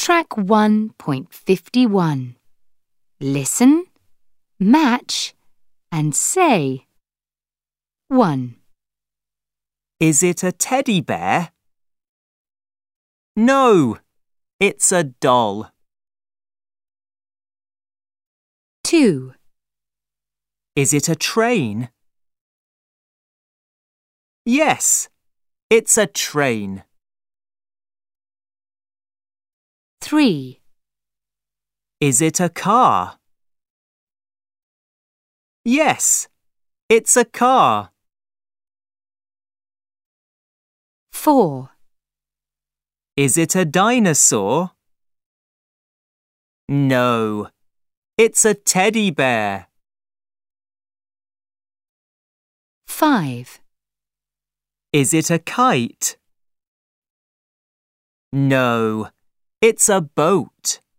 Track 1.51. Listen, match, and say. 1. Is it a teddy bear? No, it's a doll. 2. Is it a train? Yes, it's a train. 3. Is it a car? Yes, it's a car. 4. Is it a dinosaur? No, it's a teddy bear. 5. Is it a kite? No, it's a boat.